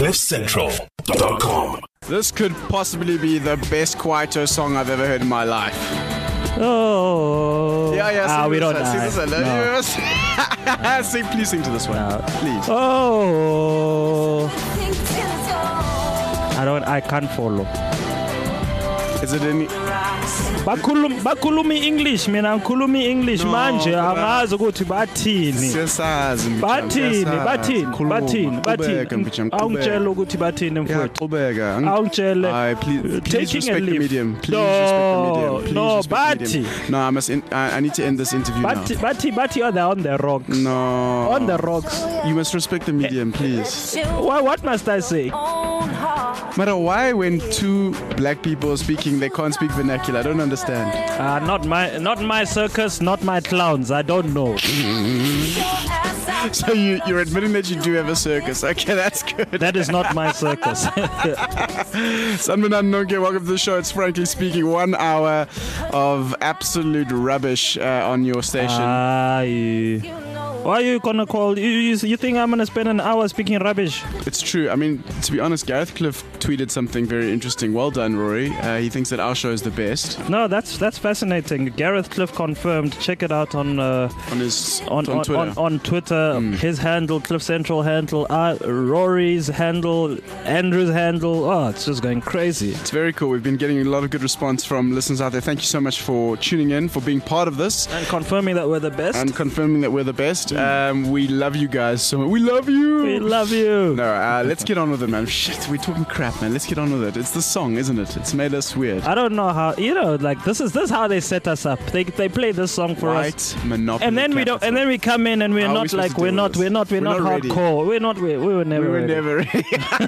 CliffCentral.com. This could possibly be the best Kwaito song I've ever heard in my life. Oh. Yeah. We don't sing this one. know. Please sing to this one. No. Please. Oh. I can't follow. Is it any? Bakhuluma English mina ngikhuluma English manje angazi ukuthi bathini Siyasazi bathini awungitshela ukuthi bathini mfowethu awungitshele please respect the medium. No bathi no I need to end this interview now. Bathi are on the rocks. No, on the rocks. You must respect the medium, please. What must I say? Matter why when two black people are speaking they can't speak vernacular? I don't understand. Not my circus, not my clowns. I don't know. So you're admitting that you do have a circus. Okay, that's good. That is not my circus. Sanbonani Nonke, welcome to the show. It's Frankly Speaking. 1 hour of absolute rubbish on your station. Why are you gonna call? You think I'm gonna spend an hour speaking rubbish? It's true. I mean, to be honest, Gareth Cliff tweeted something very interesting. Well done, Rory. He thinks that our show is the best. No, that's fascinating. Gareth Cliff confirmed. Check it out on Twitter. On Twitter, his handle, Cliff Central handle, Rory's handle, Andrew's handle. Oh, it's just going crazy. It's very cool. We've been getting a lot of good response from listeners out there. Thank you so much for tuning in, for being part of this, and confirming that we're the best. We love you guys so much. We love you. We love you. No, let's get on with it, man. Shit, we're talking crap, man. Let's get on with it. It's the song, isn't it? It's made us weird. I don't know how. Like this is how they set us up. They play this song for us. Monopoly. And then capital. and then we come in and we're not like we're not hardcore. We were never ready.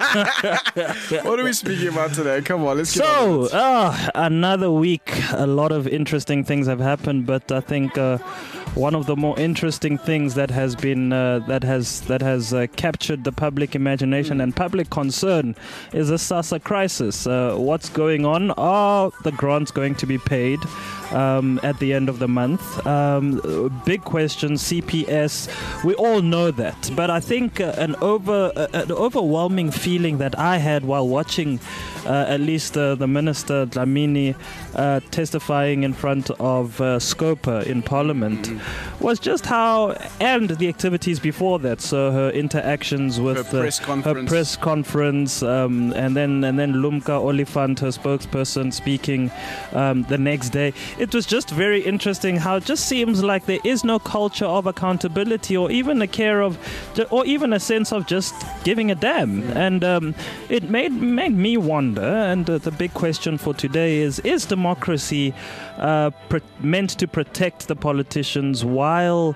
What are we speaking about today? Come on, let's get on. So another week. A lot of interesting things have happened, but I think. One of the more interesting things that has been that has captured the public imagination and public concern is the SASSA crisis. What's going on? Are the grants going to be paid at the end of the month? Big question. CPS. We all know that, but I think an overwhelming feeling that I had while watching at least the Minister Dlamini testifying in front of Scopa in Parliament was just how, and the activities before that, so her interactions with her press conference, and then Lumka Oliphant, her spokesperson, speaking the next day. It was just very interesting how it just seems like there is no culture of accountability or even a care of, or even a sense of just giving a damn. And it made me wonder, and the big question for today is democracy meant to protect the politicians while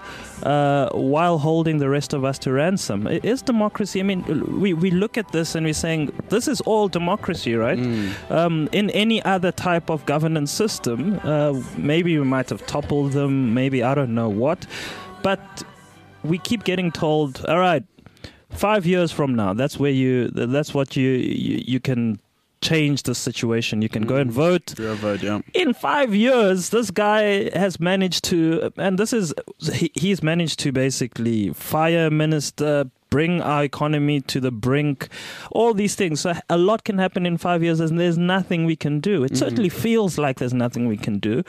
holding the rest of us to ransom? Is democracy, I mean, we look at this and we're saying this is all democracy, right? In any other type of governance system, maybe we might have toppled them, maybe I don't know what, but we keep getting told, all right, 5 years from now, that's what you can change the situation. You can go and vote. Yeah. In 5 years, this guy has managed to, and he's managed to basically fire a minister, bring our economy to the brink, all these things. So a lot can happen in 5 years and there's nothing we can do. It certainly feels like there's nothing we can do.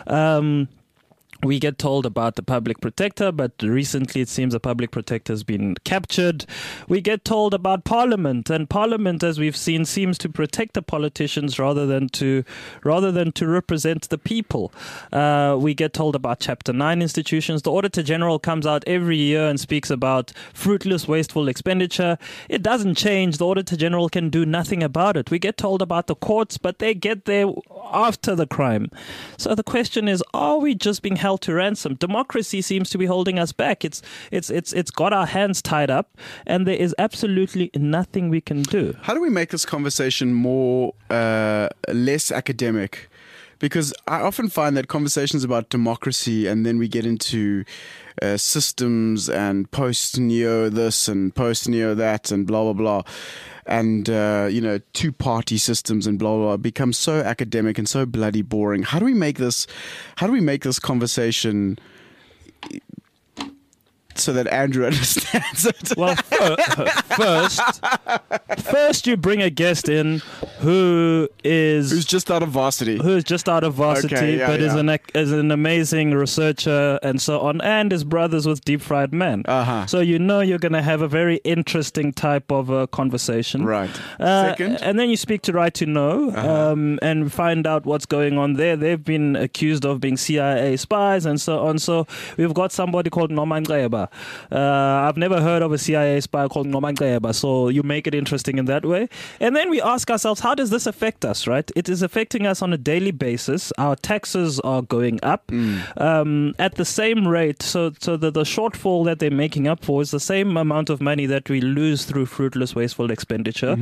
We get told about the public protector, but recently it seems the public protector has been captured. We get told about Parliament, and Parliament, as we've seen, seems to protect the politicians rather than to represent the people. We get told about Chapter 9 institutions. The Auditor General comes out every year and speaks about fruitless, wasteful expenditure. It doesn't change. The Auditor General can do nothing about it. We get told about the courts, but they get there after the crime. So the question is, are we just being held to ransom? Democracy seems to be holding us back. It's got our hands tied up, and there is absolutely nothing we can do. How do we make this conversation more less academic? Because I often find that conversations about democracy, and then we get into systems and post-neo this and post-neo that and blah blah blah, and two-party systems and blah blah blah, become so academic and so bloody boring. How do we make this conversation so that Andrew understands it. Well, first you bring a guest in who's just out of varsity. Okay, yeah, but yeah. is an amazing researcher and so on, and is brothers with Deep Fried Man. Uh-huh. So you know you're going to have a very interesting type of conversation. Right. Second? And then you speak to Right to Know and find out what's going on there. They've been accused of being CIA spies and so on. So we've got somebody called Norman Gayaba. I've never heard of a CIA spy called Norman Gayaba. So you make it interesting in that way. And then we ask ourselves, how does this affect us, right? It is affecting us on a daily basis. Our taxes are going up at the same rate. So the shortfall that they're making up for is the same amount of money that we lose through fruitless, wasteful expenditure.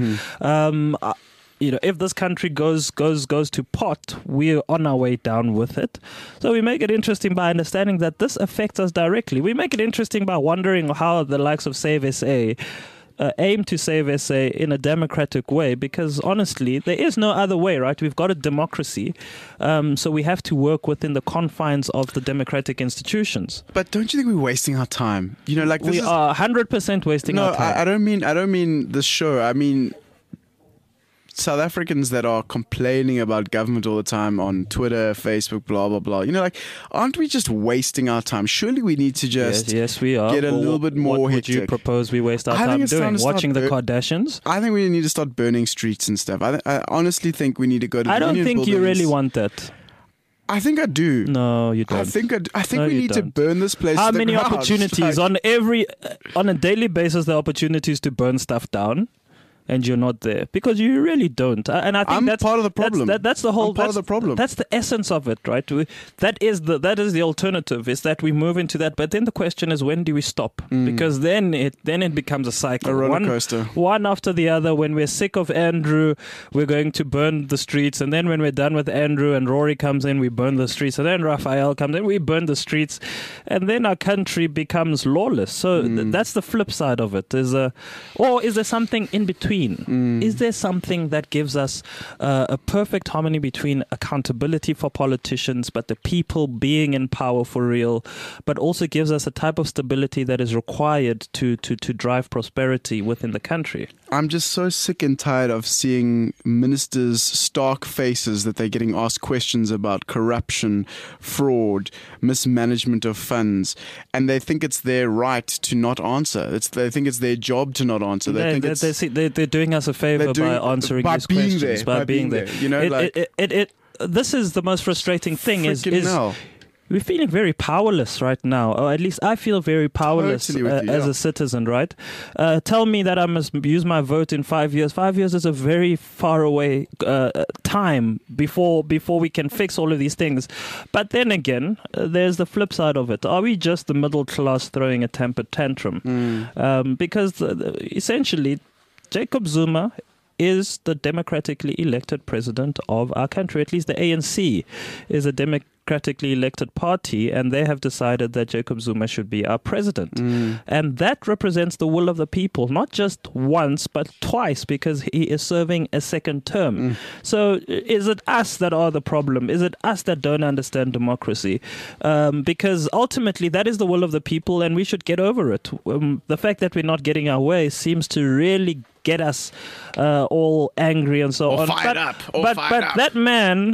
If this country goes to pot, we're on our way down with it. So we make it interesting by understanding that this affects us directly. We make it interesting by wondering how the likes of Save SA aim to save SA in a democratic way, because honestly, there is no other way, right? We've got a democracy, so we have to work within the confines of the democratic institutions. But don't you think we're wasting our time? We are 100% wasting our time. I don't mean this show. I mean South Africans that are complaining about government all the time on Twitter, Facebook, blah, blah, blah. Aren't we just wasting our time? Surely we need to just yes, we are. Get a little bit more What hectic. would you propose we waste our time doing? Watching the Kardashians? I think we need to start burning streets and stuff. I honestly think we need to go to I don't union think buildings. you really want that. I think I do. No, you don't. I think we need to burn this place. How to the many ground. opportunities on a daily basis? There are opportunities to burn stuff down, and you're not there because you really don't. And I think I'm that's part of the problem. That's the whole. I'm part of the problem. That's the essence of it, right? That is the alternative. Is that we move into that, but then the question is, when do we stop? Because then it becomes a cycle, a roller coaster, one after the other. When we're sick of Andrew, we're going to burn the streets, and then when we're done with Andrew and Rory comes in, we burn the streets, and then Raphael comes in, we burn the streets, and then our country becomes lawless. So that's the flip side of it. Or is there something in between? Is there something that gives us a perfect harmony between accountability for politicians, but the people being in power for real, but also gives us a type of stability that is required to drive prosperity within the country? I'm just so sick and tired of seeing ministers' stark faces that they're getting asked questions about corruption, fraud, mismanagement of funds, and they think it's their right to not answer. They think it's their job to not answer. They're doing us a favor by answering these questions, by being there. This is the most frustrating thing. Is we're feeling very powerless right now, or at least I feel very powerless as a citizen, right? Tell me that I must use my vote in 5 years. 5 years is a very far away time before we can fix all of these things. But then again, there's the flip side of it. Are we just the middle class throwing a temper tantrum? Because essentially, Jacob Zuma is the democratically elected president of our country. At least the ANC is a democratically elected party, and they have decided that Jacob Zuma should be our president. And that represents the will of the people, not just once, but twice, because he is serving a second term. So is it us that are the problem? Is it us that don't understand democracy? Because ultimately that is the will of the people, and we should get over it. The fact that we're not getting our way seems to really get us all angry and so on. But that man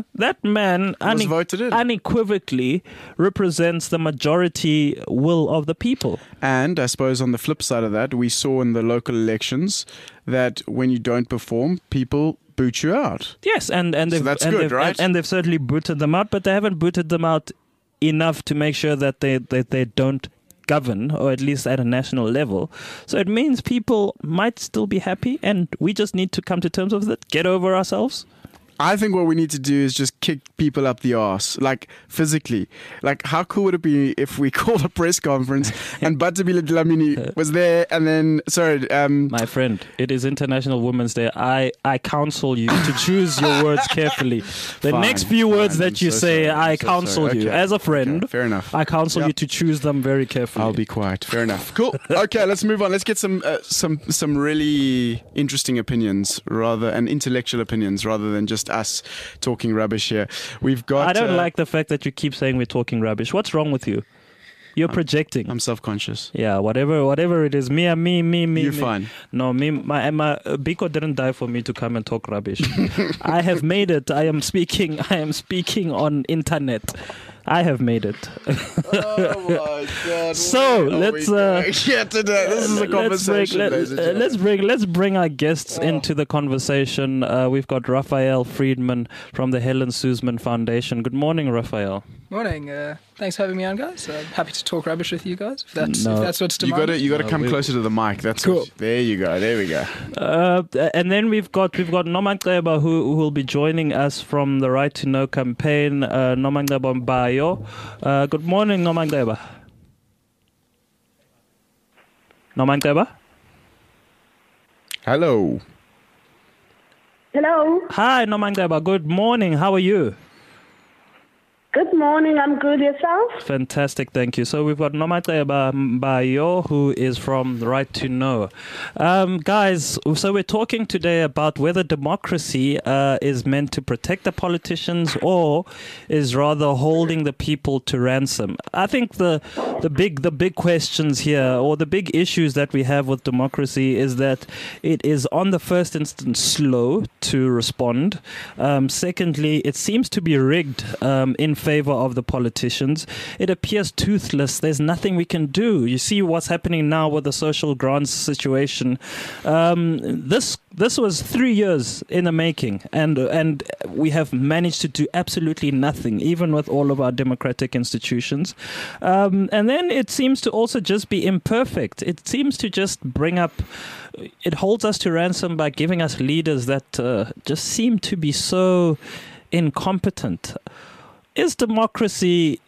unequivocally represents the majority will of the people. And I suppose on the flip side of that, we saw in the local elections that when you don't perform, people boot you out. Yes, and they've right? And they've certainly booted them out, but they haven't booted them out enough to make sure that they don't govern, or at least at a national level. So it means people might still be happy, and we just need to come to terms with it, get over ourselves. I think what we need to do is just kick people up the arse, like physically. Like, how cool would it be if we called a press conference and Bathabile Dlamini was there, and then, my friend, it is International Women's Day. I counsel you to choose your words carefully. The next few words that you say, I counsel you. As a friend, okay, fair enough. I counsel you to choose them very carefully. I'll be quiet. Fair enough. Cool. Okay, let's move on. Let's get some really interesting opinions, and intellectual opinions, rather than just us talking rubbish here. We've got. I don't like the fact that you keep saying we're talking rubbish. What's wrong with you? You're projecting. I'm self-conscious. Yeah, whatever it is. Me. You're me. fine. No, my Biko didn't die for me to come and talk rubbish. I have made it. I am speaking on internet. I have made it. Oh my God! So let's today. This is a conversation. Let's bring our guests into the conversation. We've got Raphael Friedman from the Helen Suzman Foundation. Good morning, Raphael. Morning. Thanks for having me on, guys. I'm happy to talk rubbish with you guys. If that's what's demanded. You got to come closer to the mic. That's cool. There you go. There we go. And then we've got Nomageba who will be joining us from the Right to Know campaign. Nomageba Mbayo. Good morning, Nomageba. Nomageba. Hello. Hello. Hi, Nomageba. Good morning. How are you? Good morning. I'm good. Yourself? Fantastic. Thank you. So we've got Nomageba Mbayo, who is from the Right to Know. Guys, so we're talking today about whether democracy is meant to protect the politicians or is rather holding the people to ransom. I think the big questions here, or the big issues that we have with democracy, is that it is on the first instance slow to respond. Secondly, it seems to be rigged in favor of the politicians. It appears toothless. There's nothing we can do. You see what's happening now with the social grants situation. This was 3 years in the making, and we have managed to do absolutely nothing, even with all of our democratic institutions. And then it seems to also just be imperfect. It seems to just it holds us to ransom by giving us leaders that just seem to be so incompetent. Is democracy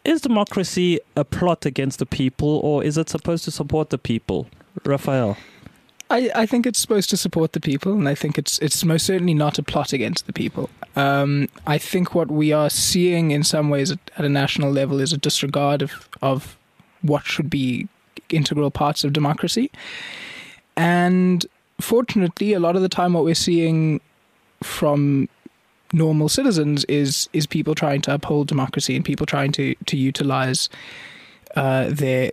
a plot against the people, or is it supposed to support the people? Raphael? I think it's supposed to support the people, and I think it's most certainly not a plot against the people. I think what we are seeing in some ways at a national level is a disregard of what should be integral parts of democracy. And fortunately, a lot of the time what we're seeing from normal citizens is people trying to uphold democracy and people trying to utilize their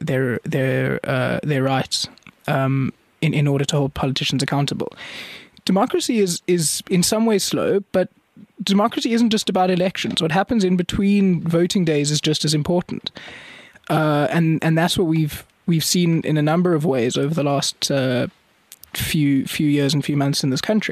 rights in order to hold politicians accountable. Democracy is in some ways slow, but democracy isn't just about elections. What happens in between voting days is just as important, and that's what we've seen in a number of ways over the last few years and few months in this country.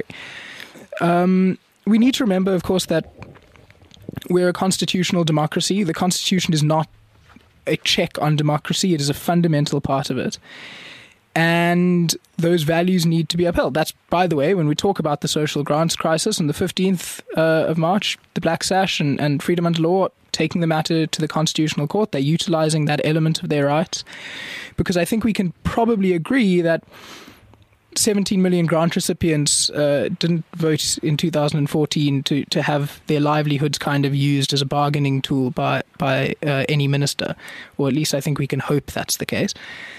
We need to remember, of course, that we're a constitutional democracy. The Constitution is not a check on democracy. It is a fundamental part of it. And those values need to be upheld. That's, by the way, when we talk about the social grants crisis on the 15th of March, the Black Sash and Freedom Under Law taking the matter to the Constitutional Court, they're utilizing that element of their rights. Because I think we can probably agree that 17 million grant recipients didn't vote in 2014 to have their livelihoods kind of used as a bargaining tool by any minister, or at least I think we can hope that's the case.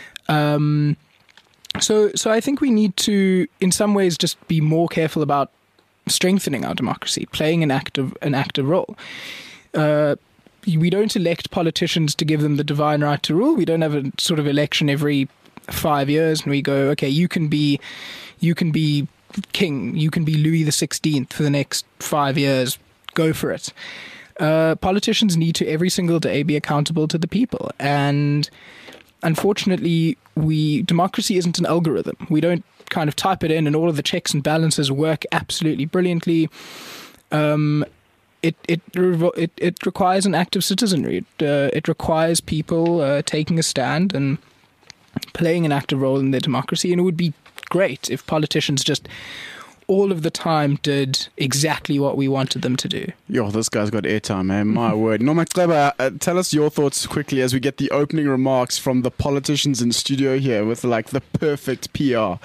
So I think we need to, in some ways, just be more careful about strengthening our democracy, playing an active role. We don't elect politicians to give them the divine right to rule. We don't have a sort of election every 5 years and we go, okay, you can be king, you can be Louis XVI for the next 5 years, go for it. Politicians need to every single day be accountable to the people, and unfortunately democracy isn't an algorithm. We don't kind of type it in and all of the checks and balances work absolutely brilliantly. It requires an active citizenry. It requires people taking a stand and playing an active role in their democracy, and it would be great if politicians just all of the time did exactly what we wanted them to do. Yo, this guy's got airtime, man. My word. Nomageba, tell us your thoughts quickly as we get the opening remarks from the politicians in studio here with like the perfect PR.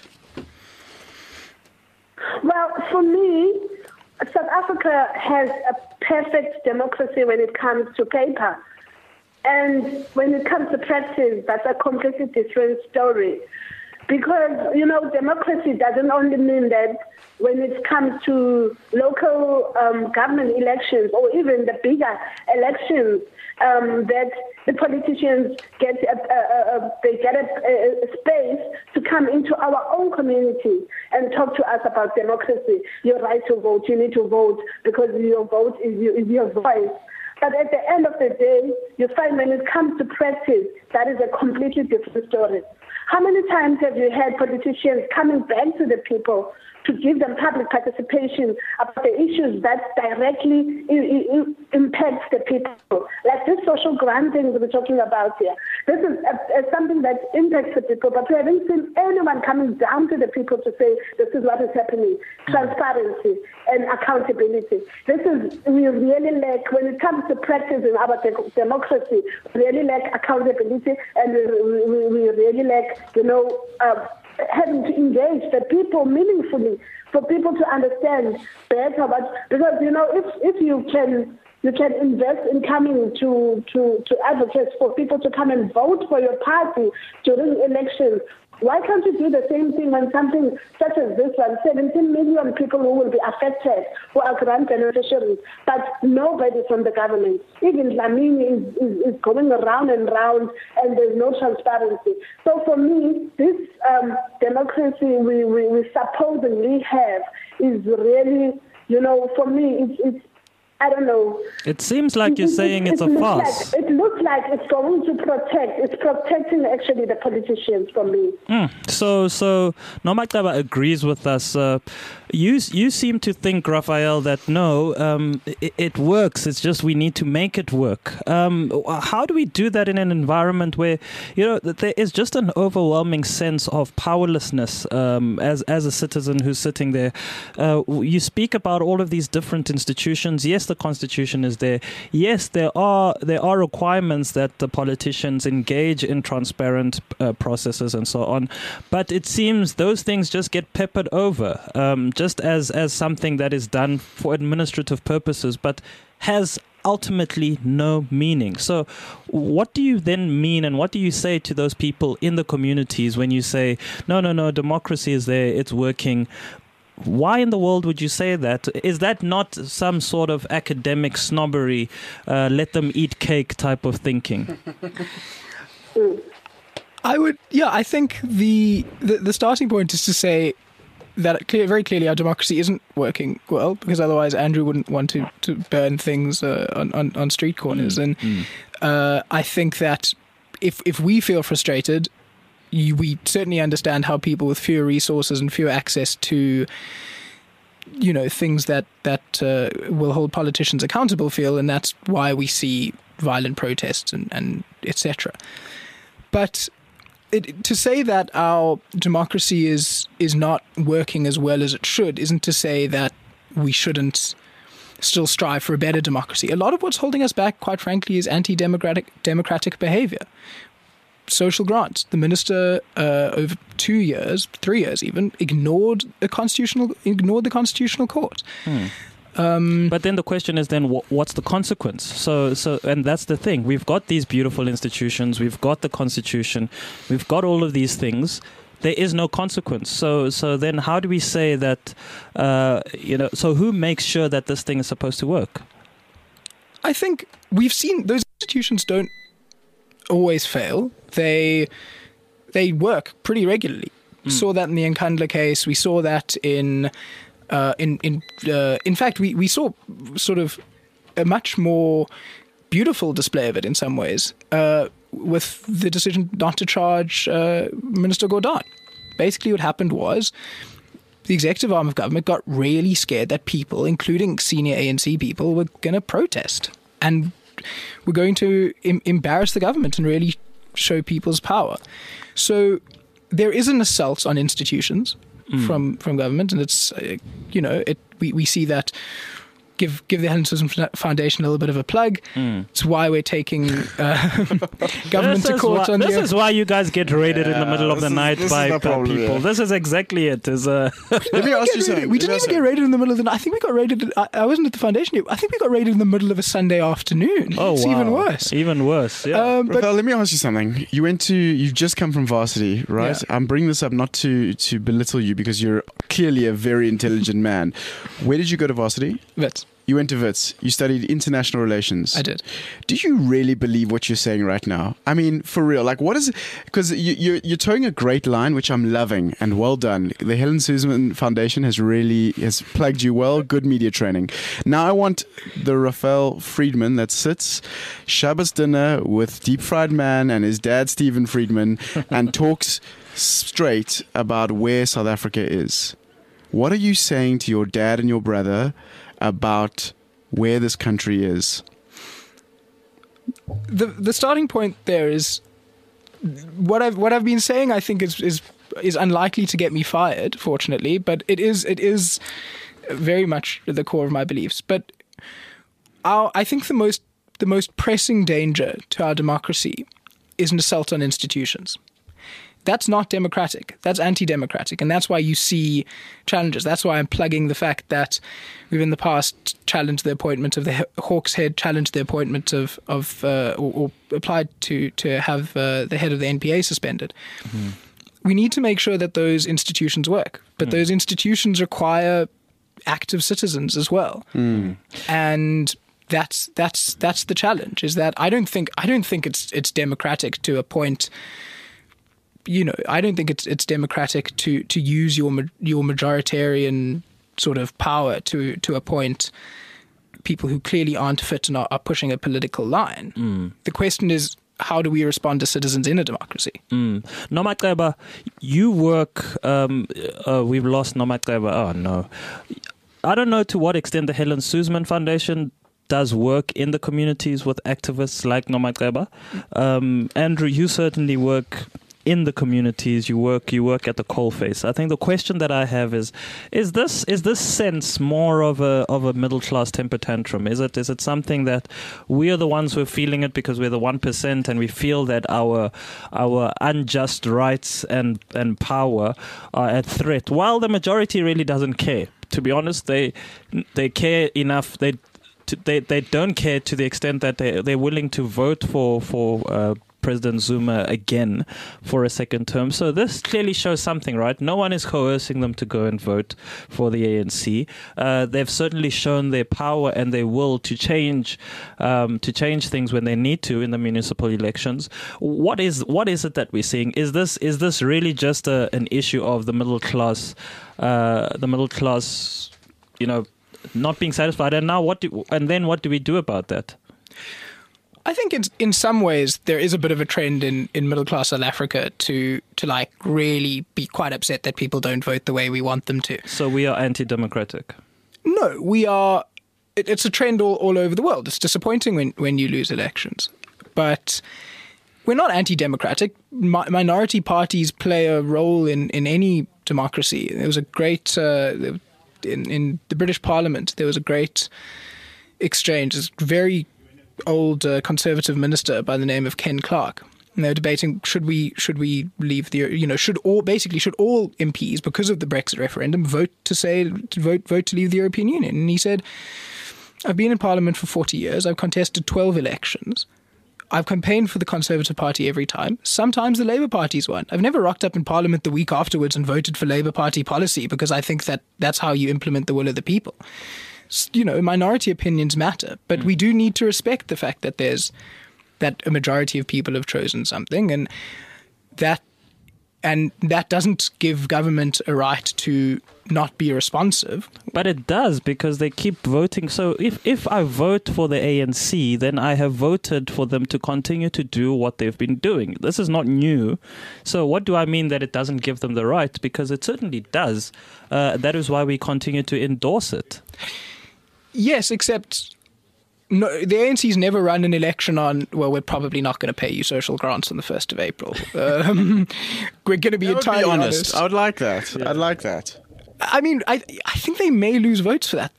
Well, for me, South Africa has a perfect democracy when it comes to paper. And when it comes to practice, that's a completely different story. Because, democracy doesn't only mean that when it comes to local government elections or even the bigger elections, that the politicians get a space to come into our own community and talk to us about democracy. Your right to vote, you need to vote because your vote is your voice. But at the end of the day, you find when it comes to practice, that is a completely different story. How many times have you had politicians coming back to the people to give them public participation about the issues that directly impacts the people? Like this social grant thing we're talking about here. This is something that impacts the people, but we haven't seen anyone coming down to the people to say this is what is happening. Transparency and accountability. We really lack, when it comes to practicing our democracy, we really lack accountability, and we really lack, having to engage the people meaningfully for people to understand better because if you can invest in coming to advocate for people to come and vote for your party during elections. Why can't you do the same thing when something such as this one, 17 million people who will be affected, who are grant beneficiaries, but nobody from the government. Even Lamini is going around and round and there's no transparency. So for me, this democracy we supposedly have is really, for me, it's I don't know. It seems like you're saying it's a farce. It looks like it's going to protect. It's protecting actually the politicians from me. So Nomacaba agrees with us. You seem to think, Raphael, that no, it works. It's just we need to make it work. How do we do that in an environment where there is just an overwhelming sense of powerlessness as a citizen who's sitting there? You speak about all of these different institutions. Yes, the Constitution is there. Yes, there are requirements that the politicians engage in transparent processes and so on. But it seems those things just get peppered over. Just as something that is done for administrative purposes, but has ultimately no meaning. So what do you then mean and what do you say to those people in the communities when you say, no, democracy is there, it's working? Why in the world would you say that? Is that not some sort of academic snobbery, let them eat cake type of thinking? I think the starting point is to say that very clearly our democracy isn't working well, because otherwise Andrew wouldn't want to burn things on street corners. And I think that if we feel frustrated, we certainly understand how people with fewer resources and fewer access to things that will hold politicians accountable feel, and that's why we see violent protests and etc. But to say that our democracy is not working as well as it should isn't to say that we shouldn't still strive for a better democracy. A lot of what's holding us back, quite frankly, is democratic behavior. Social grants. The minister, over 2 years, 3 years even, ignored the Constitutional Court. But then the question is what's the consequence? So and that's the thing. We've got these beautiful institutions. We've got the Constitution. We've got all of these things. There is no consequence. So then how do we say that, so who makes sure that this thing is supposed to work? I think we've seen those institutions don't always fail. They work pretty regularly. We saw that in the Nkandla case. We saw that in fact, we saw sort of a much more beautiful display of it in some ways with the decision not to charge Minister Gordhan. Basically what happened was the executive arm of government got really scared that people, including senior ANC people, were going to protest and were going to embarrass the government and really show people's power. So there is an assault on institutions from government, and it's we see that give the Helen Suzman Foundation a little bit of a plug. It's why we're taking government to court on this is why you guys get raided in the middle of the night by people. Yeah. This is exactly it. Let me ask you something. We didn't even get raided in the middle of the night. I think we got raided. I wasn't at the foundation yet. I think we got raided in the middle of a Sunday afternoon. Oh, it's wow. even worse. Even worse. Yeah. But Rafael, let me ask you something. You've just come from varsity, right? Yeah. I'm bringing this up not to belittle you because you're clearly a very intelligent man. Where did you go to varsity? Wits. You went to Wits. You studied international relations. I did. Do you really believe what you're saying right now? I mean, for real. Like, what is it? Because you're towing a great line, which I'm loving, and well done. The Helen Suzman Foundation has plugged you well. Good media training. Now I want the Rafael Friedman that sits Shabbos dinner with Deep Fried Man and his dad, Stephen Friedman, and talks straight about where South Africa is. What are you saying to your dad and your brother about where this country is? The starting point there is what I've been saying. I think is unlikely to get me fired, fortunately, but it is very much at the core of my beliefs. But I think the most pressing danger to our democracy is an assault on institutions. That's not democratic. That's anti-democratic. And that's why you see challenges. That's why I'm plugging the fact that we've in the past challenged the appointment of the Hawks head, challenged the appointment or applied to have the head of the NPA suspended. Mm-hmm. We need to make sure that those institutions work. But those institutions require active citizens as well. And that's the challenge, is that I don't think it's democratic to appoint. I don't think it's democratic to use your majoritarian sort of power to appoint people who clearly aren't fit and are pushing a political line. The question is, how do we respond to citizens in a democracy? Nomaceba, you work. We've lost Nomaceba. Oh no, I don't know to what extent the Helen Suzman Foundation does work in the communities with activists like Nomaceba. Andrew, you certainly work in the communities. You work at the coalface. I think the question that I have is this sense more of a middle class temper tantrum? Is it something that we are the ones who are feeling it because we're the 1% and we feel that our unjust rights and power are at threat, while the majority really doesn't care? To be honest, they care enough. They don't care to the extent that they're willing to vote for President Zuma again for a second term. So this clearly shows something, right? No one is coercing them to go and vote for the ANC. They've certainly shown their power and their will to change things when they need to in the municipal elections. What is it that we're seeing? Is this really just an issue of the middle class? Not being satisfied, and now what do we do about that? I think in some ways there is a bit of a trend in middle class South Africa to like really be quite upset that people don't vote the way we want them to. So we are anti-democratic. No, we are. It's a trend all over the world. It's disappointing when you lose elections, but we're not anti-democratic. Minority parties play a role in any democracy. There was a great in the British Parliament. There was a great exchange. This very old conservative minister by the name of Ken Clarke. And they were debating should we leave the should all MPs, because of the Brexit referendum, vote to leave the European Union. And he said, I've been in Parliament for 40 years. I've contested 12 elections. I've campaigned for the Conservative Party every time. Sometimes the Labour Party's won. I've never rocked up in Parliament the week afterwards and voted for Labour Party policy because I think that's how you implement the will of the people. Minority opinions matter, but we do need to respect the fact that a majority of people have chosen something, and that doesn't give government a right to not be responsive. But it does, because they keep voting. So if I vote for the ANC, then I have voted for them to continue to do what they've been doing. This is not new. So what do I mean that it doesn't give them the right? Because it certainly does. That is why we continue to endorse it. Yes, except no, the ANC's never run an election on, well, we're probably not going to pay you social grants on the 1st of April. We're going to be entirely honest. I would like that. Yeah. I'd like that. I mean, I think they may lose votes for that, though.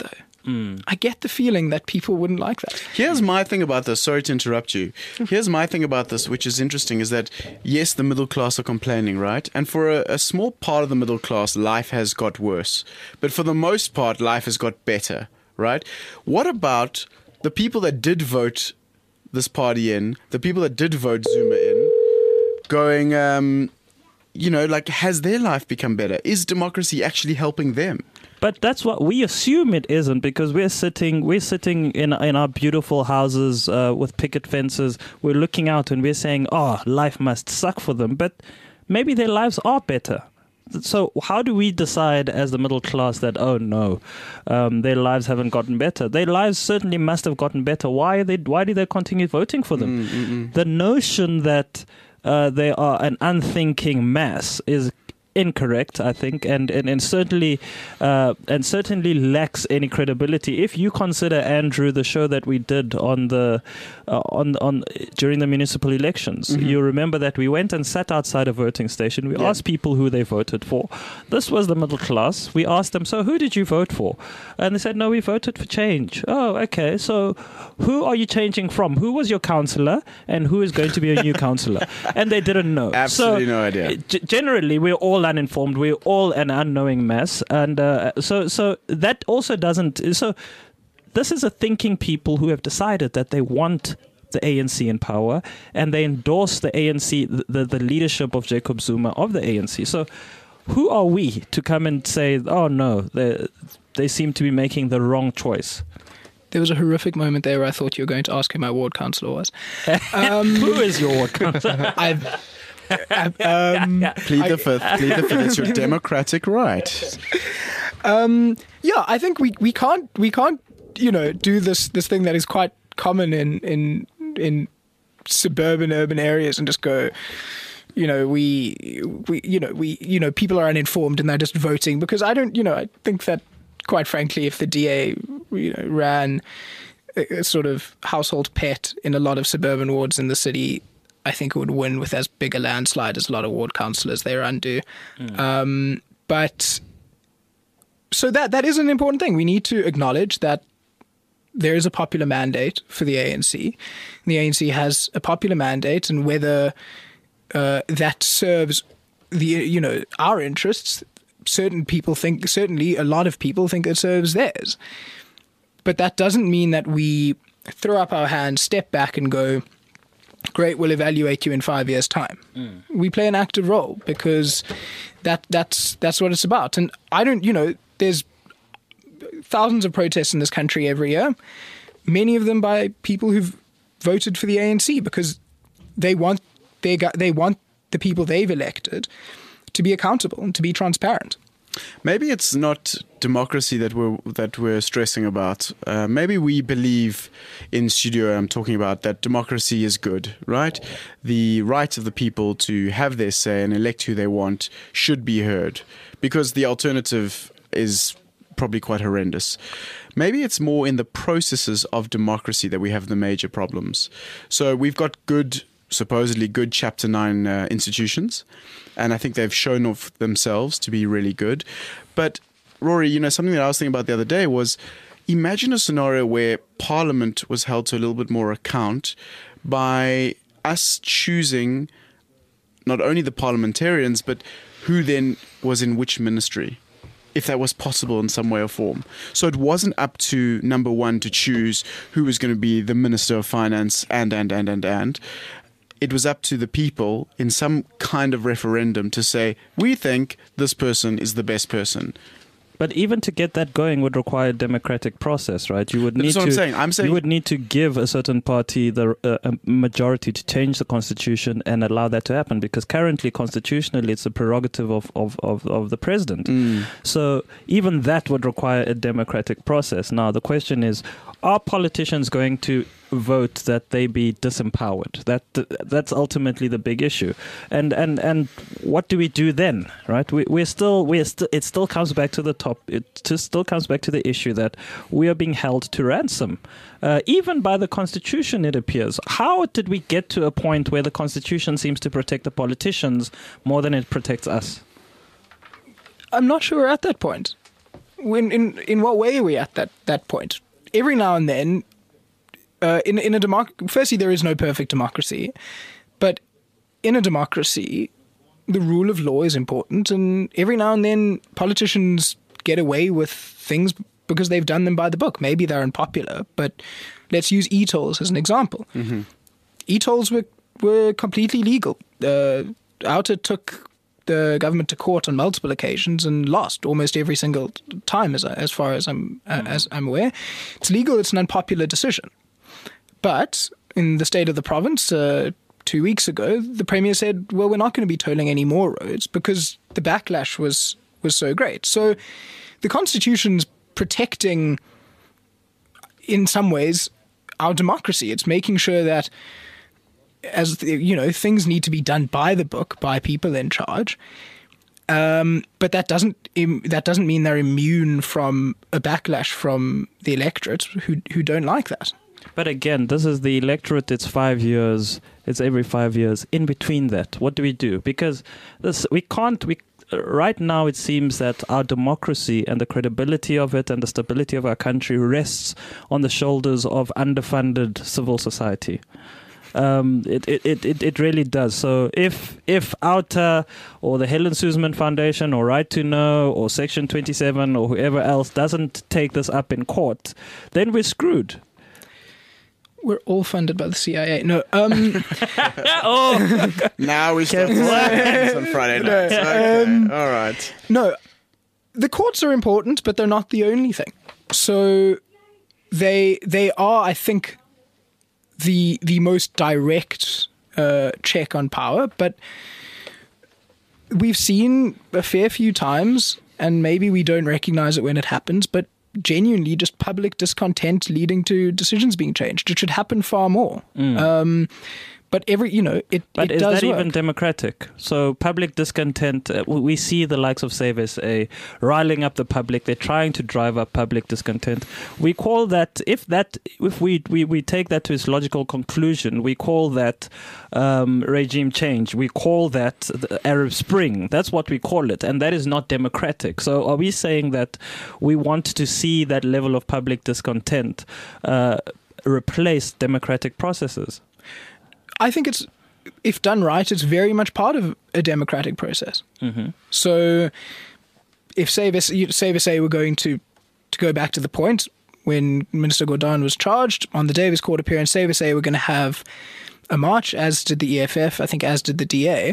I get the feeling that people wouldn't like that. Here's my thing about this. Sorry to interrupt you. Here's my thing about this, which is interesting, is that, yes, the middle class are complaining, right? And for a small part of the middle class, life has got worse. But for the most part, life has got better, right? What about the people that did vote this party in, the people that did vote Zuma in, going, has their life become better? Is democracy actually helping them? But that's what we assume it isn't, because we're sitting in our beautiful houses with picket fences. We're looking out and we're saying, "Oh, life must suck for them." But maybe their lives are better. So how do we decide as the middle class that, oh no, their lives haven't gotten better? Their lives certainly must have gotten better. Why do they continue voting for them? The notion that they are an unthinking mass is incorrect, I think, and certainly lacks any credibility. If you consider, Andrew, the show that we did on during the municipal elections, you remember that we went and sat outside a voting station. We asked people who they voted for. This was the middle class. We asked them, so who did you vote for? And they said, no, we voted for change. Oh, okay. So who are you changing from? Who was your councillor and who is going to be a new councillor? And they didn't know. Absolutely no idea. Generally, we're all uninformed. We're all an unknowing mess. And so that also doesn't... So this is a thinking people who have decided that they want the ANC in power, and they endorse the ANC, the leadership of Jacob Zuma of the ANC. So who are we to come and say, oh no, they seem to be making the wrong choice? There was a horrific moment there where I thought you were going to ask who my ward councillor was. Who is your ward councillor? Plead the fifth. It's your democratic right. I think we can't do this thing that is quite common in suburban urban areas and just go, people are uninformed and they're just voting, because I think that, quite frankly, if the DA ran a sort of household pet in a lot of suburban wards in the city, I think it would win with as big a landslide as a lot of ward councillors they run do. But so that is an important thing. We need to acknowledge that there is a popular mandate for the ANC. The ANC has a popular mandate, and whether that serves our interests, certainly a lot of people think it serves theirs. But that doesn't mean that we throw up our hands, step back and go, great, we'll evaluate you in 5 years' time. We play an active role, because that's what it's about. And there's thousands of protests in this country every year, many of them by people who've voted for the ANC because they want the people they've elected to be accountable and to be transparent. Maybe it's not democracy that we're stressing about. Maybe we believe in Studio, I'm talking about, that democracy is good, right? The right of the people to have their say and elect who they want should be heard, because the alternative is probably quite horrendous. Maybe it's more in the processes of democracy that we have the major problems. So we've got supposedly good Chapter 9 institutions, and I think they've shown off themselves to be really good. But Rory, something that I was thinking about the other day was, imagine a scenario where Parliament was held to a little bit more account by us choosing not only the parliamentarians, but who then was in which ministry, if that was possible in some way or form. So it wasn't up to number one to choose who was going to be the Minister of Finance and. It was up to the people in some kind of referendum to say, we think this person is the best person. But even to get that going would require a democratic process, right? You would need That's what I'm saying. You would need to give a certain party the majority to change the constitution and allow that to happen, because currently, constitutionally, it's a prerogative of the president. So even that would require a democratic process. Now, the question is, are politicians going to vote that they be disempowered? That's ultimately the big issue. And what do we do then, right? It still comes back to the top. It still comes back to the issue that we are being held to ransom, even by the Constitution, it appears. How did we get to a point where the Constitution seems to protect the politicians more than it protects us? I'm not sure we're at that point. in what way are we at that point? Every now and then, in a firstly, there is no perfect democracy, but in a democracy, the rule of law is important, and every now and then, politicians get away with things because they've done them by the book. Maybe they're unpopular, but let's use e-tolls as an example. Mm-hmm. E-tolls were completely legal. Outer took the government to court on multiple occasions and lost almost every single time, as far as I'm aware. It's legal. It's an unpopular decision. But in the state of the province, 2 weeks ago, the Premier said, well, we're not going to be tolling any more roads because the backlash was so great. So the Constitution's protecting, in some ways, our democracy. It's making sure that, things need to be done by the book, by people in charge. But that doesn't mean they're immune from a backlash from the electorate who don't like that. But again, this is the electorate. It's 5 years. It's every 5 years. In between that, what do we do? Because right now it seems that our democracy and the credibility of it and the stability of our country rests on the shoulders of underfunded civil society. It really does. So if Outer or the Helen Suzman Foundation or Right to Know or Section 27 or whoever else doesn't take this up in court, then we're screwed. We're all funded by the CIA. No. Now we start on Friday night. Okay. All right. No, the courts are important, but they're not the only thing. So they are, I think, the most direct check on power. But we've seen a fair few times, and maybe we don't recognize it when it happens, but genuinely just public discontent leading to decisions being changed. It should happen far more. But it is does that work. even democratic? So public discontent, we see the likes of Save SA riling up the public. They're trying to drive up public discontent. We call that, if we take that to its logical conclusion, we call that regime change. We call that the Arab Spring. That's what we call it, and that is not democratic. So are we saying that we want to see that level of public discontent replace democratic processes? I think if done right, it's very much part of a democratic process. Mm-hmm. So if Save SA were going to go back to the point when Minister Gordhan was charged, on the day of his court appearance, Save SA were going to have a march, as did the EFF, I think as did the DA.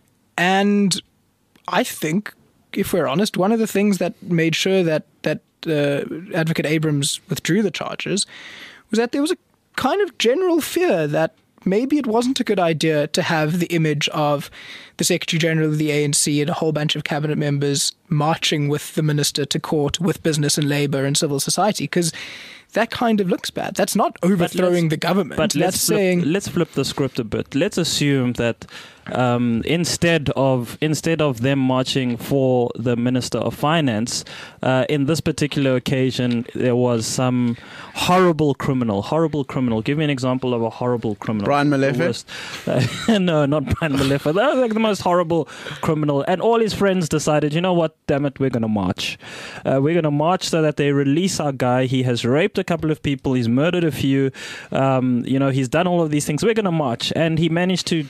And I think, if we're honest, one of the things that made sure that Advocate Abrams withdrew the charges was that there was a kind of general fear that maybe it wasn't a good idea to have the image of the Secretary-General of the ANC and a whole bunch of cabinet members marching with the minister to court with business and labour and civil society, because that kind of looks bad. That's not overthrowing the government. But let's flip the script a bit. Let's assume that instead of them marching for the Minister of Finance, in this particular occasion, there was some horrible criminal. Give me an example of a horrible criminal. Brian Molefe? No, not Brian Molefe. That was like the most horrible criminal. And all his friends decided, you know what, damn it, we're going to march. We're going to march so that they release our guy. He has raped a couple of people. He's murdered a few. He's done all of these things. We're going to march. And he managed to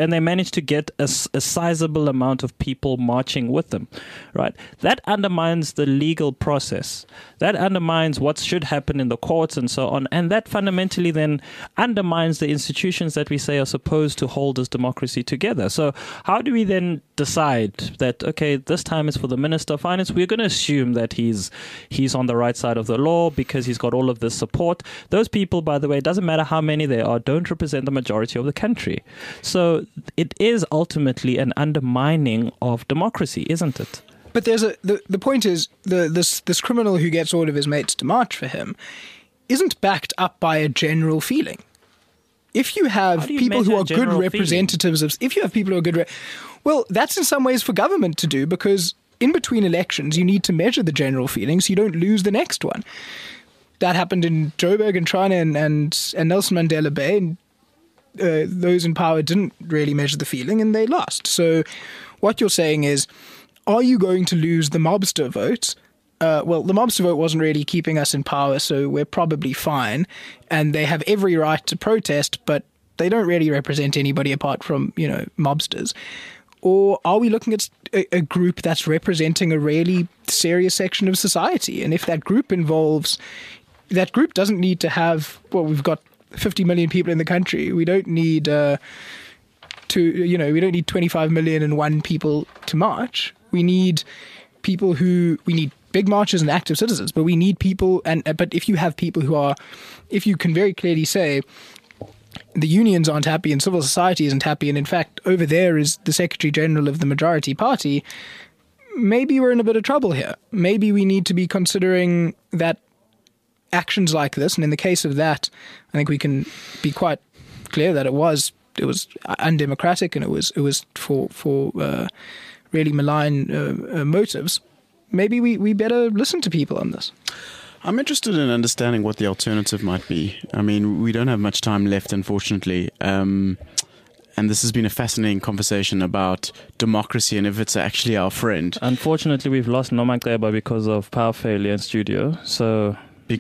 get a sizable amount of people marching with them, right? That undermines the legal process. That undermines what should happen in the courts and so on. And that fundamentally then undermines the institutions that we say are supposed to hold this democracy together. So how do we then decide that, okay, this time is for the Minister of Finance? We're going to assume that he's on the right side of the law because he's got all of this support. Those people, by the way, it doesn't matter how many they are, don't represent the majority of the country. So it is ultimately an undermining of democracy, isn't it? But there's the point is this criminal who gets all of his mates to march for him isn't backed up by a general feeling. If you have people who are good representatives of, if you have people who are good, well, that's in some ways for government to do, because in between elections you need to measure the general feeling so you don't lose the next one. That happened in Joburg and China and Nelson Mandela Bay. And, those in power didn't really measure the feeling and they lost. So what you're saying is, are you going to lose the mobster votes well, the mobster vote wasn't really keeping us in power, so we're probably fine. And they have every right to protest, but they don't really represent anybody apart from, mobsters. Or are we looking at a group that's representing a really serious section of society? And if that group doesn't need to have, we've got 50 million people in the country. We don't need we don't need 25 million and one people to march. We need we need big marches and active citizens, but we need people. But if you have people if you can very clearly say, the unions aren't happy and civil society isn't happy, and in fact over there is the Secretary General of the majority party, maybe we're in a bit of trouble here. Maybe we need to be considering that actions like this, and in the case of that, I think we can be quite clear that it was undemocratic and it was for really malign motives. Maybe we better listen to people on this. I'm interested in understanding what the alternative might be. I mean, we don't have much time left, unfortunately. And this has been a fascinating conversation about democracy and if it's actually our friend. Unfortunately, we've lost Nomakeba because of power failure in studio. So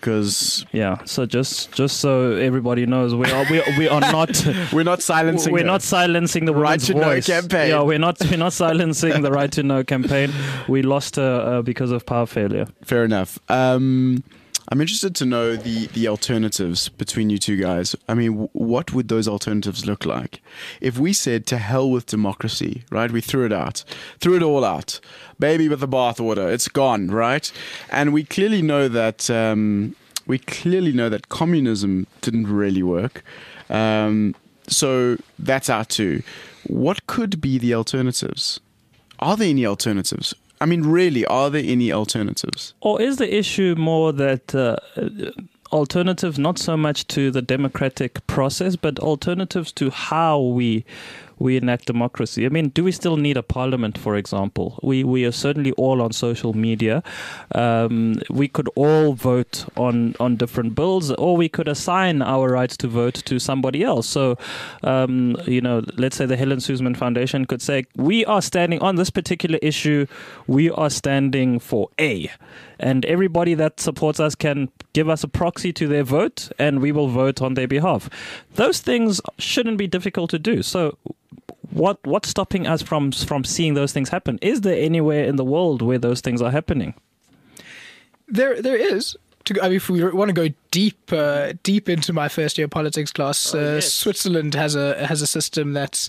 just so everybody knows, we are not we're not silencing the Right women's to Know voice campaign. Yeah, we're not silencing the Right to Know campaign. We lost her because of power failure. Fair enough. I'm interested to know the alternatives between you two guys. I mean, what would those alternatives look like? If we said to hell with democracy, right? We threw it all out. Baby with the bathwater, it's gone, right? And we clearly know that communism didn't really work. So that's out too. What could be the alternatives? Are there any alternatives? I mean, really, are there any alternatives? Or is the issue more that alternatives not so much to the democratic process, but alternatives to how we enact democracy? I mean, do we still need a parliament, for example? We are certainly all on social media. We could all vote on different bills, or we could assign our rights to vote to somebody else. So, let's say the Helen Suzman Foundation could say, we are standing on this particular issue, we are standing for A. And everybody that supports us can give us a proxy to their vote, and we will vote on their behalf. Those things shouldn't be difficult to do. So what's stopping us from seeing those things happen? Is there anywhere in the world where those things are happening? There is. If we want to go deep into my first year politics class, yes. Switzerland has a system that's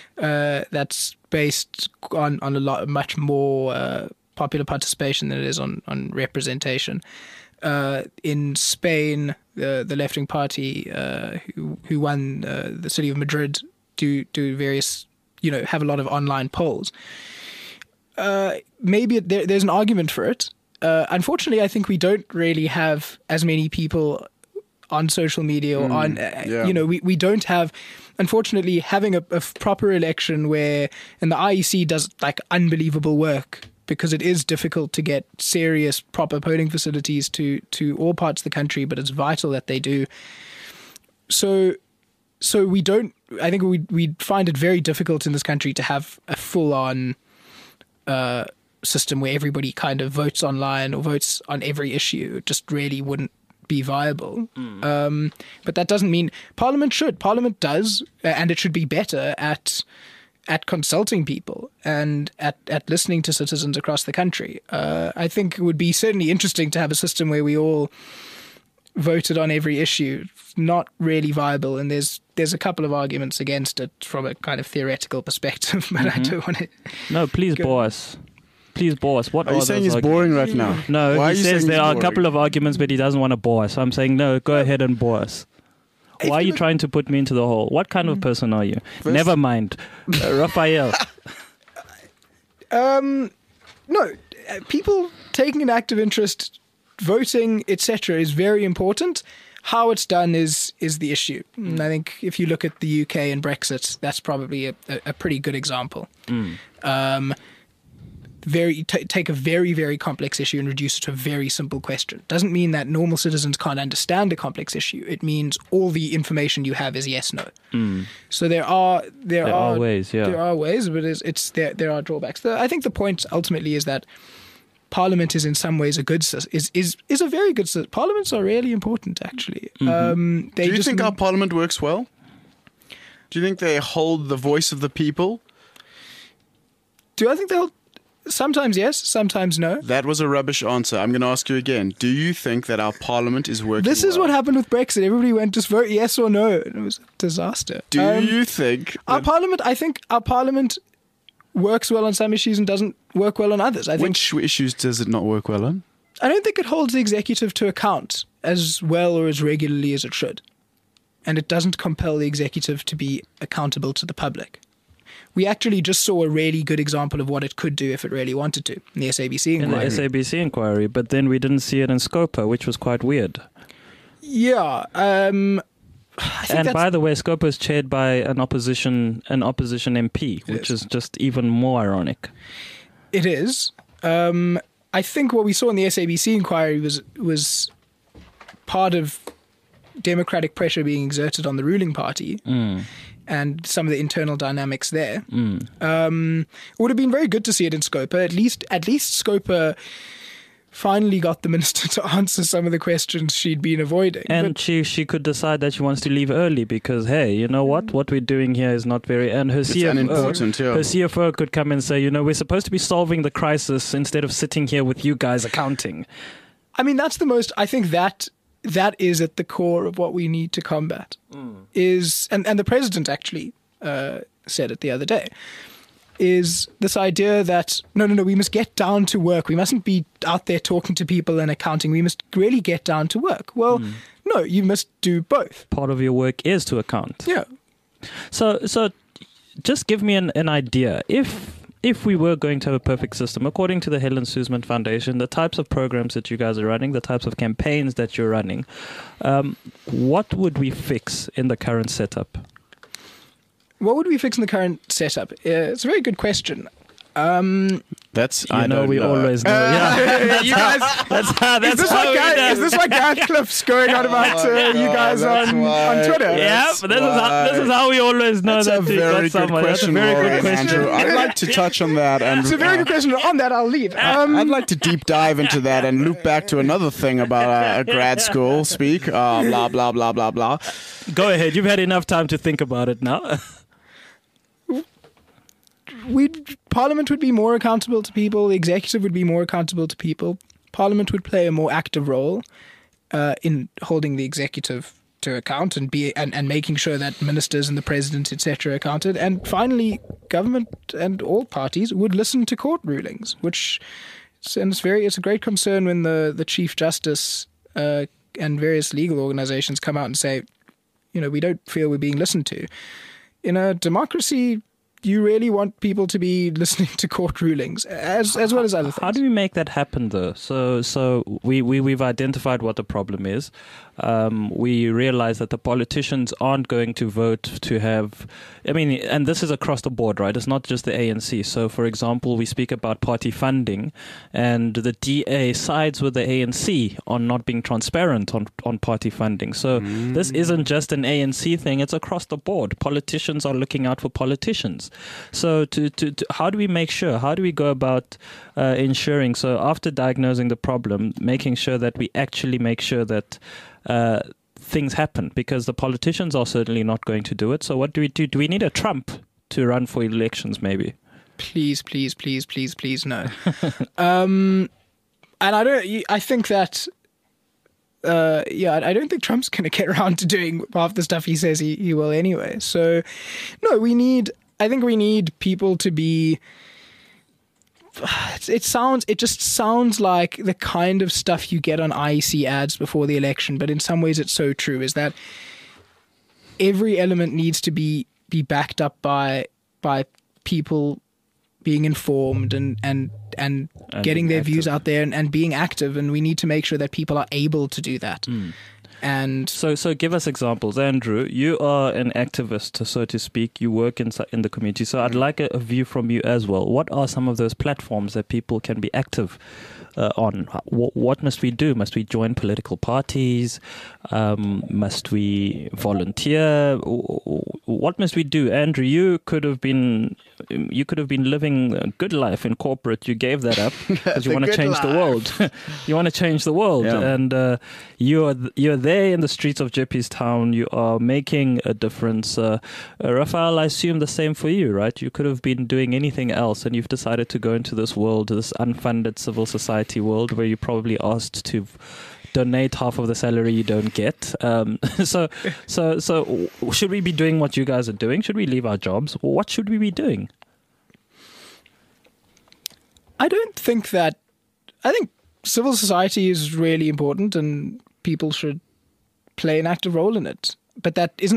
based on a much more popular participation than it is on representation. In Spain, the left-wing party who won the city of Madrid do various, have a lot of online polls. Maybe there's an argument for it. Unfortunately, I think we don't really have as many people on social media or on, we don't have, unfortunately, having a proper election and the IEC does like unbelievable work, because it is difficult to get serious, proper polling facilities to all parts of the country, but it's vital that they do. So we don't. I think we'd find it very difficult in this country to have a full-on system where everybody kind of votes online or votes on every issue. It just really wouldn't be viable. But that doesn't mean Parliament should. Parliament does, and it should be better at consulting people and at listening to citizens across the country. I think it would be certainly interesting to have a system where we all voted on every issue. It's not really viable, and there's a couple of arguments against it from a kind of theoretical perspective, but I don't want to... No, please bore us. Please bore us. What are you saying he's boring right now? No, Why he says there are a couple of arguments, but he doesn't want to bore us. So I'm saying, no, go ahead and bore us. Why are you trying to put me into the hole? What kind of person are you? Never mind. Raphael. No, people taking an active interest, voting, etc. is very important. How it's done is the issue. And I think if you look at the UK and Brexit, that's probably a pretty good example. Take a very, very complex issue and reduce it to a very simple question. Doesn't mean that normal citizens can't understand a complex issue. It means all the information you have is yes, no. So there are ways, yeah. There are ways, but there are drawbacks. I think the point ultimately is that Parliament is in some ways a good is a very good system. Parliaments are really important, actually. Do you think our Parliament works well? Do you think they hold the voice of the people? Do I think they'll? Sometimes yes, sometimes no. That was a rubbish answer. I'm going to ask you again. Do you think that our Parliament is working This is well? what happened with Brexit. Everybody went, just vote yes or no. It was a disaster. Do you think Our that- Parliament, I think our Parliament works well on some issues and doesn't work well on others. I think which issues does it not work well on? I don't think it holds the executive to account as well or as regularly as it should. And it doesn't compel the executive to be accountable to the public. We actually just saw a really good example of what it could do if it really wanted to in the SABC In inquiry. the SABC inquiry, but then we didn't see it in Scopa, which was quite weird. Yeah. I think And that's, by the way, Scopa is chaired by an opposition MP, which is just even more ironic. it is. I think what we saw in the SABC inquiry was part of democratic pressure being exerted on the ruling party and some of the internal dynamics there. It would have been very good to see it in Scopa. At least Scopa finally got the minister to answer some of the questions she'd been avoiding. And she could decide that she wants to leave early because, hey, you know what we're doing here is not very... And her unimportant, yeah. her CFO could come and say, you know, we're supposed to be solving the crisis instead of sitting here with you guys accounting. I mean, that's the most... I think that is at the core of what we need to combat. Is and the president actually said it the other day, is this idea that, no, we must get down to work. We mustn't be out there talking to people and accounting. We must really get down to work. Well, no, you must do both. Part of your work is to account. Yeah. So just give me an idea. If we were going to have a perfect system, according to the Helen Suzman Foundation, the types of programs that you guys are running, the types of campaigns that you're running, what would we fix in the current setup? What would we fix in the current setup? It's a very good question. That's You know, we always know. Yeah, You guys, that's is this how what we Gareth, do. is this what Gareth Cliff's going on about you guys on Twitter? Yeah, but this is how we always know That's that a we very got good someone. That's a question, very Rory good and question. Andrew. I'd like to touch on that. And, It's a very good question. On that, I'll leave. I'd like to deep dive into that and loop back to another thing about a grad school speak. Blah, blah, blah, blah, blah. Go ahead. You've had enough time to think about it now. Parliament would be more accountable to people. The executive would be more accountable to people. Parliament would play a more active role in holding the executive to account and making sure that ministers and the president, etc., are accounted. And finally, government and all parties would listen to court rulings, it's a great concern when the Chief Justice and various legal organizations come out and say, we don't feel we're being listened to. In a democracy, you really want people to be listening to court rulings as well as other things. How do we make that happen, though? So we've identified what the problem is. We realize that the politicians aren't going to vote to have... I mean, and this is across the board, right? It's not just the ANC. So, for example, we speak about party funding, and the DA sides with the ANC on not being transparent on party funding. So this isn't just an ANC thing. It's across the board. Politicians are looking out for politicians. So how do we make sure? How do we go about ensuring? So after diagnosing the problem, making sure that we actually make sure that things happen, because the politicians are certainly not going to do it. So what do we do? Do we need a Trump to run for elections, maybe? Please, no. And I think that, I don't think Trump's going to get around to doing half the stuff he says he will anyway. So, no, I think we need people to be... It just sounds like the kind of stuff you get on IEC ads before the election, but in some ways it's so true, is that every element needs to be backed up by people being informed and getting their views out there and being active, and we need to make sure that people are able to do that. And so give us examples. Andrew, you are an activist, so to speak. You work in the community. So I'd like a view from you as well. What are some of those platforms that people can be active on. What must we do? Must we join political parties? Must we volunteer? What must we do? Andrew, you could have been living a good life in corporate. You gave that up because you want to change the world. You want to change the world, and you're there in the streets of Jeppestown. You are making a difference. Raphael, I assume the same for you, right? You could have been doing anything else, and you've decided to go into this world, this unfunded civil society world, where you're probably asked to donate half of the salary you don't get. So should we be doing what you guys are doing? Should we leave our jobs? What should we be doing? I think civil society is really important and people should play an active role in it. But that isn't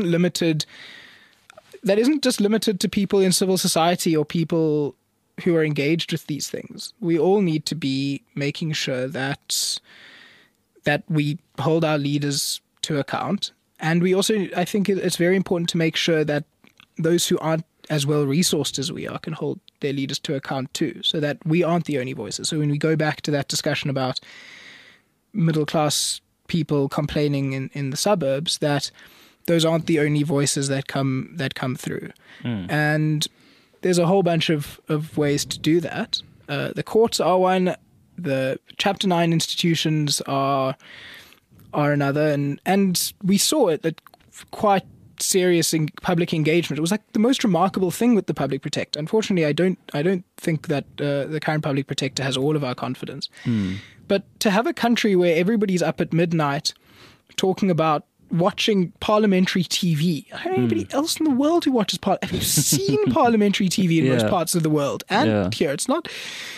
just limited to people in civil society or people who are engaged with these things. We all need to be making sure that we hold our leaders to account. And we also, I think it's very important to make sure that those who aren't as well resourced as we are can hold their leaders to account too, so that we aren't the only voices. So when we go back to that discussion about middle class people complaining in the suburbs, that those aren't the only voices that come through. And there's a whole bunch of ways to do that. The courts are one. The Chapter 9 institutions are another, and we saw it at quite serious public engagement. It was like the most remarkable thing with the public protector. Unfortunately, I don't think that the current public protector has all of our confidence. But to have a country where everybody's up at midnight talking about watching parliamentary TV. I don't know anybody else in the world who watches have you seen parliamentary TV in most parts of the world? And here, it's not,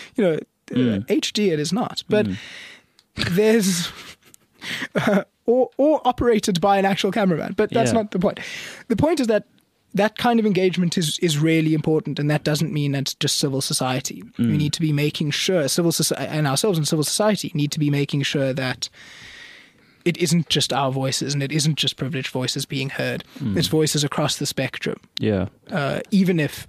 HD it is not. But there's... or operated by an actual cameraman. But that's not the point. The point is that kind of engagement is really important, and that doesn't mean it's just civil society. We need to be making sure civil society and ourselves in civil society need to be making sure that it isn't just our voices and it isn't just privileged voices being heard. It's voices across the spectrum. Even if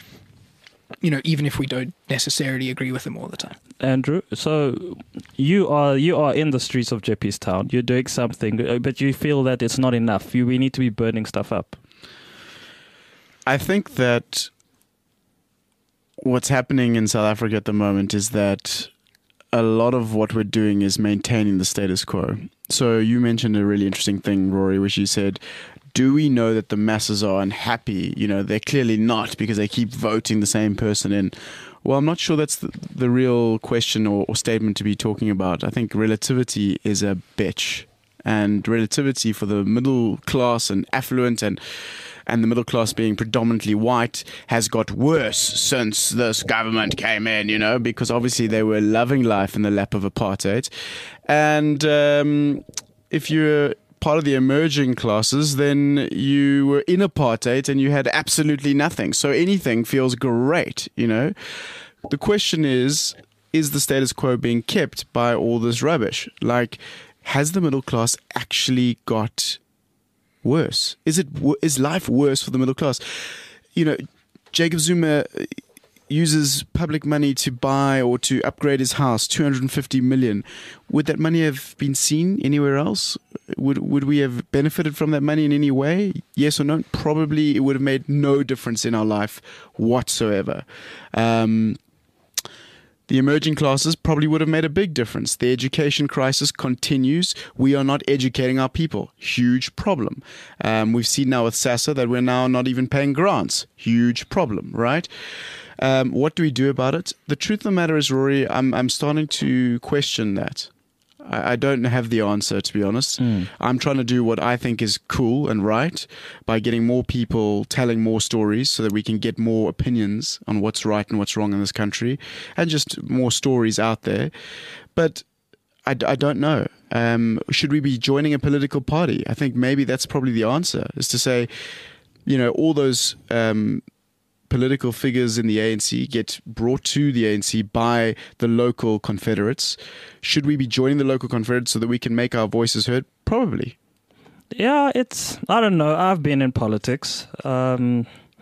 we don't necessarily agree with them all the time. Andrew, so you are in the streets of Jeppestown. You're doing something, but you feel that it's not enough. We need to be burning stuff up. I think that what's happening in South Africa at the moment is that a lot of what we're doing is maintaining the status quo. So you mentioned a really interesting thing, Rory, which you said, do we know that the masses are unhappy? They're clearly not, because they keep voting the same person in. Well, I'm not sure that's the real question or statement to be talking about. I think relativity is a bitch. And relativity for the middle class and affluent and the middle class being predominantly white has got worse since this government came in, because obviously they were loving life in the lap of apartheid. And if you're part of the emerging classes, then you were in apartheid and you had absolutely nothing. So anything feels great, The question is the status quo being kept by all this rubbish? Like, has the middle class actually got worse? Is life worse for the middle class? Jacob Zuma uses public money to buy or to upgrade his house, 250 million. Would that money have been seen anywhere else? Would we have benefited from that money in any way? Yes or no? Probably it would have made no difference in our life whatsoever. The emerging classes probably would have made a big difference. The education crisis continues. We are not educating our people. Huge problem. We've seen now with SASSA that we're now not even paying grants. Huge problem, right? What do we do about it? The truth of the matter is, Rory, I'm starting to question that. I don't have the answer, to be honest. I'm trying to do what I think is cool and right by getting more people telling more stories so that we can get more opinions on what's right and what's wrong in this country, and just more stories out there. But I don't know. Should we be joining a political party? I think maybe that's probably the answer, is to say, all those political figures in the ANC get brought to the ANC by the local confederates. Should we be joining the local confederates so that we can make our voices heard? Probably. Yeah, I don't know. I've been in politics.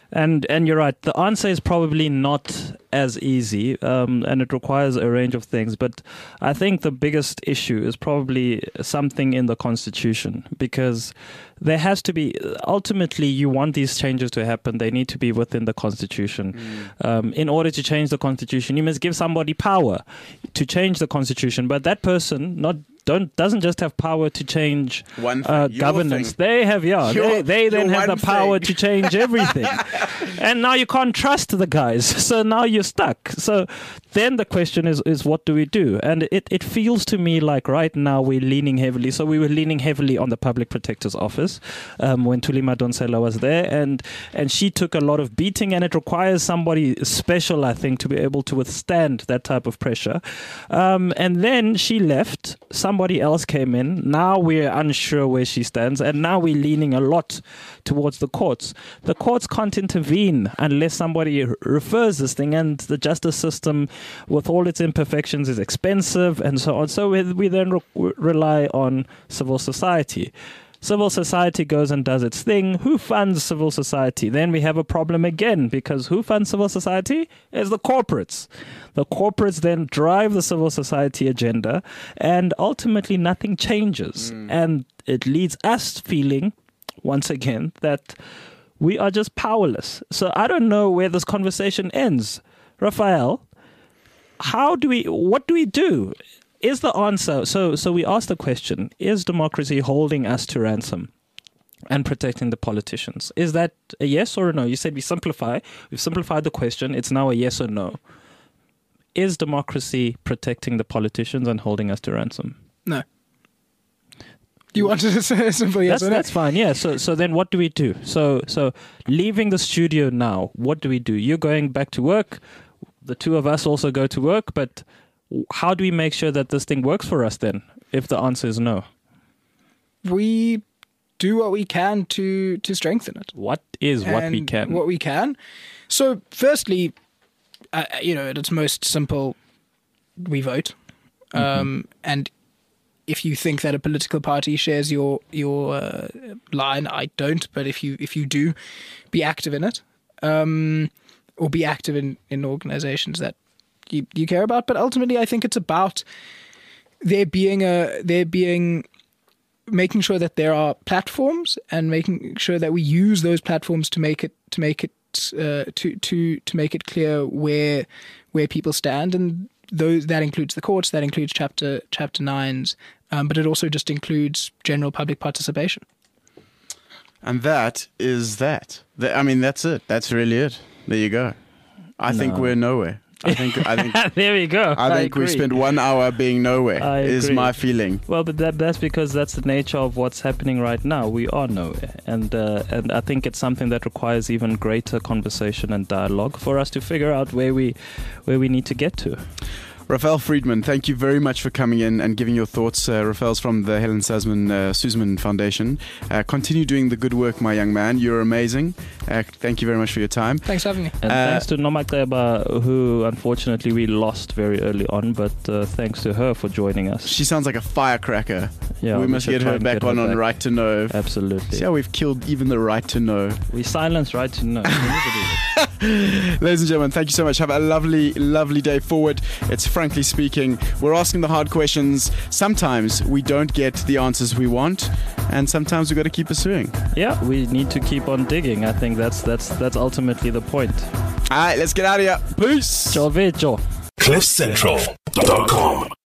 And you're right. The answer is probably not as easy, and it requires a range of things. But I think the biggest issue is probably something in the Constitution, because there has to be, ultimately, you want these changes to happen, they need to be within the Constitution. In order to change the Constitution, you must give somebody power to change the Constitution. But that person doesn't just have power to change governance. They have, they then have the power to change everything. And now you can't trust the guys. So now you're stuck. So then the question is what do we do? And it feels to me like right now we're leaning heavily. So we were leaning heavily on the Public Protector's Office when Thuli Madonsela was there. And she took a lot of beating, and it requires somebody special, I think, to be able to withstand that type of pressure. And then she left. Somebody else came in. Now we're unsure where she stands, and now we're leaning a lot towards the courts. The courts can't intervene unless somebody refers this thing, and the justice system, with all its imperfections, is expensive and so on. So we then rely on civil society. Civil society goes and does its thing. Who funds civil society? Then we have a problem again, because who funds civil society? Is the corporates. The corporates then drive the civil society agenda, and ultimately nothing changes. And it leads us feeling, once again, that we are just powerless. So I don't know where this conversation ends. Raphael, what do we do? Is the answer, so we asked the question, is democracy holding us to ransom and protecting the politicians? Is that a yes or a no? You said we've simplified the question. It's now a yes or no. Is democracy protecting the politicians and holding us to ransom? No. You wanted to say a simple yes or no? That's fine, yeah. So then what do we do? So leaving the studio now, what do we do? You're going back to work. The two of us also go to work, but how do we make sure that this thing works for us then, if the answer is no? We do what we can to strengthen it. What is what we can? What we can. So firstly, at its most simple, we vote. And if you think that a political party shares your line, I don't. But if you do, be active in it, or be active in organizations that you care about. But ultimately, I think it's about there being making sure that there are platforms, and making sure that we use those platforms to make it clear where people stand, and that includes the courts, that includes chapter 9s, but it also just includes general public participation. And that is that. I mean, that's it. That's really it. There you go. I think we're nowhere. I think there we go. I think we spent 1 hour being nowhere. Is my feeling. Well, but that's because that's the nature of what's happening right now. We are nowhere, and I think it's something that requires even greater conversation and dialogue for us to figure out where we need to get to. Raphael Friedman, thank you very much for coming in and giving your thoughts. Raphael's from the Helen Suzman Foundation. Continue doing the good work, my young man. You're amazing. Thank you very much for your time. Thanks for having me. And thanks to Nomakeba, who unfortunately we lost very early on, but thanks to her for joining us. She sounds like a firecracker. Yeah, we must get her back on Right to Know. Absolutely. See how we've killed even the Right to Know. We silence Right to Know. Ladies and gentlemen, thank you so much. Have a lovely, lovely day forward. It's Frankly Speaking. We're asking the hard questions. Sometimes we don't get the answers we want, and sometimes we've got to keep pursuing. Yeah, we need to keep on digging. I think that's ultimately the point. All right, let's get out of here. Peace. Ciao, vejo. CliffCentral.com